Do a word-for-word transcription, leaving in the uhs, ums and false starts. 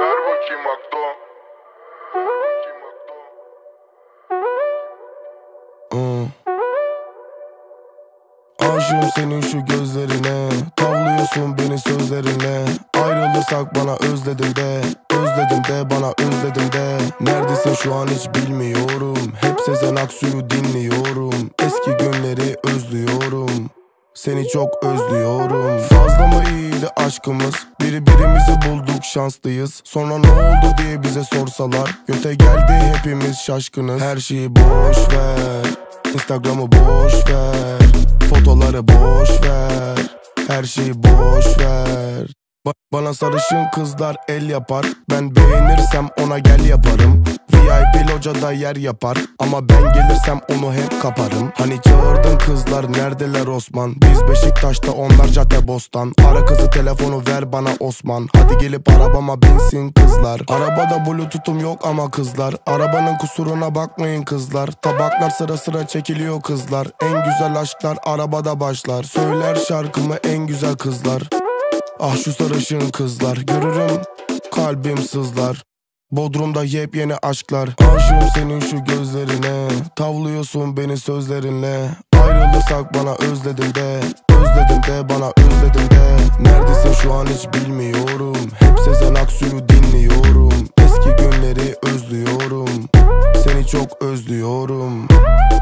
Ver bakayım Akdo. Hmm. Aşığım senin şu gözlerine, tavlıyorsun beni sözlerinle. Ayrılırsak bana özledim de, özledim de bana özledim de. Neredesin şu an hiç bilmiyorum, hep Sezen Aksu'yu dinliyorum. Eski günleri özlüyorum, seni çok özlüyorum. Fazla mı iyiydi aşkımız, biri birimizi bulduk şanslıyız. Sonra ne oldu diye bize sorsalar, göte geldi hepimiz şaşkınız. Her şeyi boş ver, Instagram'ı boş ver, fotoları boş ver, her şeyi boş ver. Ba- Bana sarışın kızlar el yapar, ben beğenirsem ona gel yaparım. V I P locada yer yapar, ama ben gelirsem onu hep kaparım. Hani çağırdın kızlar neredeler Osman? Biz Beşiktaş'ta, onlar Caddebostan. Ara kızı, telefonu ver bana Osman. Hadi gelip arabama binsin kızlar. Arabada bluetooth'um yok ama kızlar. Arabanın kusuruna bakmayın kızlar. Tabaklar sıra sıra çekiliyor kızlar. En güzel aşklar arabada başlar. Söyler şarkımı en güzel kızlar. Ah şu sarışın kızlar, görürüm kalbim sızlar. Bodrum'da yepyeni aşklar. Aşığım senin şu gözlerine, tavlıyorsun beni sözlerinle. Ayrılırsak bana özledim de, özledim de bana özledim de. Neredesin şu an hiç bilmiyorum, hep Sezen Aksu'yu dinliyorum. Eski günleri özlüyorum, seni çok özlüyorum.